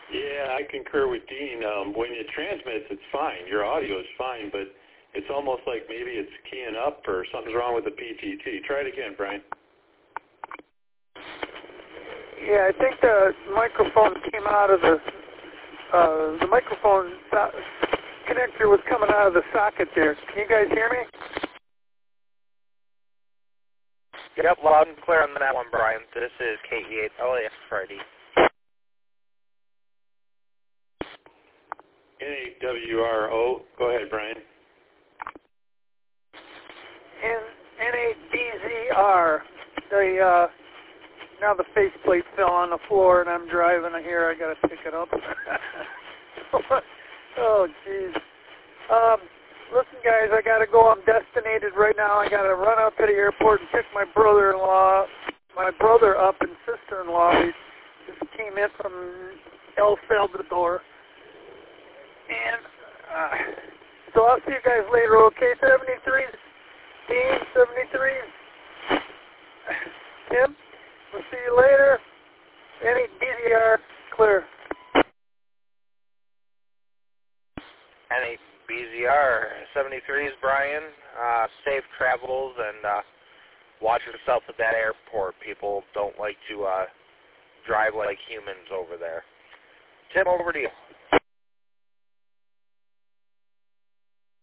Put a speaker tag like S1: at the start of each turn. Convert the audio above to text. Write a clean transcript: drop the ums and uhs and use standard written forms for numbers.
S1: Yeah, I concur with Dean. When it transmits, it's fine. Your audio is fine, but it's almost like maybe it's keying up or something's wrong with the PTT. Try it again, Brian.
S2: Yeah, I think the microphone came out of the microphone connector was coming out of the socket there. Can you guys hear me?
S3: Yep, loud and clear on that one, Brian. This is KE8 LAX Friday.
S1: N8WRO. Go ahead, Brian.
S2: N8BZR. Now the faceplate fell on the floor and I'm driving here. I got to pick it up. Oh, jeez. Listen, guys, I got to go. I'm destinated right now. I got to run up to the airport and pick my brother up and sister-in-law. They just came in from El Salvador. And so I'll see you guys later, okay? 73s, Dean, 73s. Tim, we'll see you later. Any DDR, clear.
S3: Any BZR 73s, Brian. Safe travels and watch yourself at that airport. People don't like to drive like humans over there. Tim, over to you.